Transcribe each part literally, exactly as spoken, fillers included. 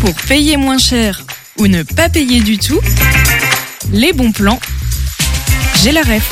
Pour payer moins cher ou ne pas payer du tout, les bons plans, j'ai la ref.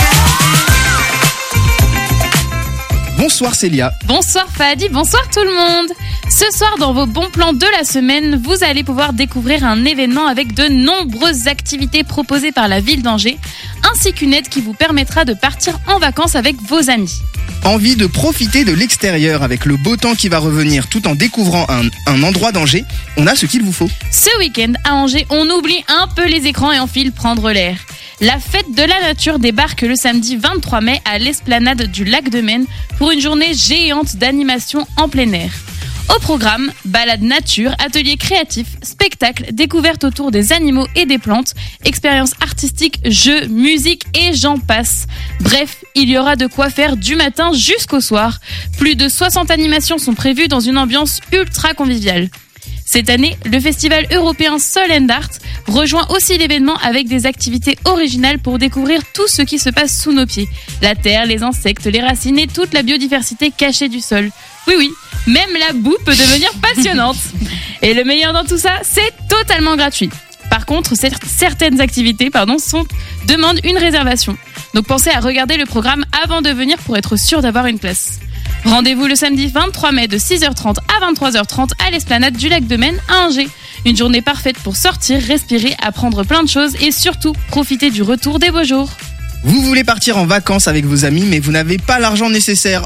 Bonsoir Célia. Bonsoir Fadi, bonsoir tout le monde. Ce soir dans vos bons plans de la semaine, vous allez pouvoir découvrir un événement avec de nombreuses activités proposées par la ville d'Angers, ainsi qu'une aide qui vous permettra de partir en vacances avec vos amis. Envie de profiter de l'extérieur avec le beau temps qui va revenir tout en découvrant un, un endroit d'Angers, on a ce qu'il vous faut. Ce week-end à Angers, on oublie un peu les écrans et on file prendre l'air. La fête de la nature débarque le samedi vingt-trois mai à l'esplanade du lac de Maine pour une journée géante d'animation en plein air. Au programme, balade nature, ateliers créatifs, spectacles, découvertes autour des animaux et des plantes, expériences artistiques, jeux, musique et j'en passe. Bref, il y aura de quoi faire du matin jusqu'au soir. Plus de soixante animations sont prévues dans une ambiance ultra conviviale. Cette année, le festival européen Soul and Art rejoint aussi l'événement avec des activités originales pour découvrir tout ce qui se passe sous nos pieds. La terre, les insectes, les racines et toute la biodiversité cachée du sol. Oui, oui, même la boue peut devenir passionnante. Et le meilleur dans tout ça, c'est totalement gratuit. Par contre, certaines activités pardon, sont, demandent une réservation. Donc pensez à regarder le programme avant de venir pour être sûr d'avoir une place. Rendez-vous le samedi vingt-trois mai de six heures trente à vingt-trois heures trente à l'esplanade du lac de Maine à Angers. Une journée parfaite pour sortir, respirer, apprendre plein de choses et surtout profiter du retour des beaux jours. Vous voulez partir en vacances avec vos amis mais vous n'avez pas l'argent nécessaire.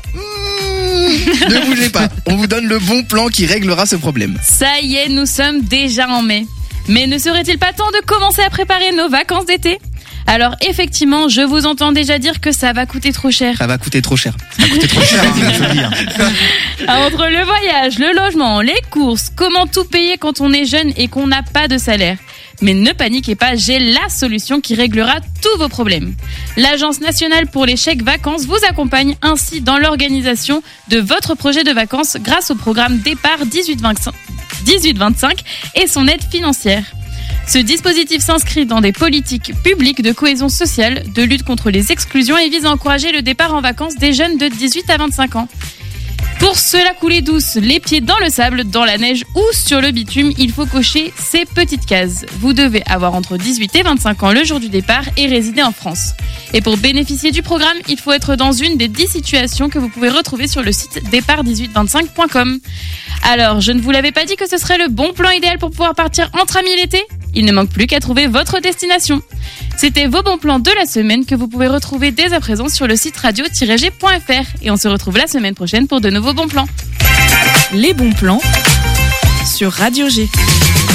Mmh, ne bougez pas, on vous donne le bon plan qui réglera ce problème. Ça y est, nous sommes déjà en mai. Mais ne serait-il pas temps de commencer à préparer nos vacances d'été ? Alors effectivement, je vous entends déjà dire que ça va coûter trop cher. Ça va coûter trop cher. Ça va coûter trop cher, hein, je veux dire. Entre le voyage, le logement, les courses, comment tout payer quand on est jeune et qu'on n'a pas de salaire ? Mais ne paniquez pas, j'ai la solution qui réglera tous vos problèmes. L'Agence nationale pour les chèques vacances vous accompagne ainsi dans l'organisation de votre projet de vacances grâce au programme Départ dix-huit vingt-cinq et son aide financière. Ce dispositif s'inscrit dans des politiques publiques de cohésion sociale, de lutte contre les exclusions et vise à encourager le départ en vacances des jeunes de dix-huit à vingt-cinq ans. Pour se la couler douce, les pieds dans le sable, dans la neige ou sur le bitume, il faut cocher ces petites cases. Vous devez avoir entre dix-huit et vingt-cinq ans le jour du départ et résider en France. Et pour bénéficier du programme, il faut être dans une des dix situations que vous pouvez retrouver sur le site départ dix-huit vingt-cinq point com. Alors, je ne vous l'avais pas dit que ce serait le bon plan idéal pour pouvoir partir entre amis l'été ? Il ne manque plus qu'à trouver votre destination. C'était vos bons plans de la semaine que vous pouvez retrouver dès à présent sur le site radio tiret g point f r. Et on se retrouve la semaine prochaine pour de nouveaux bons plans. Les bons plans sur Radio G.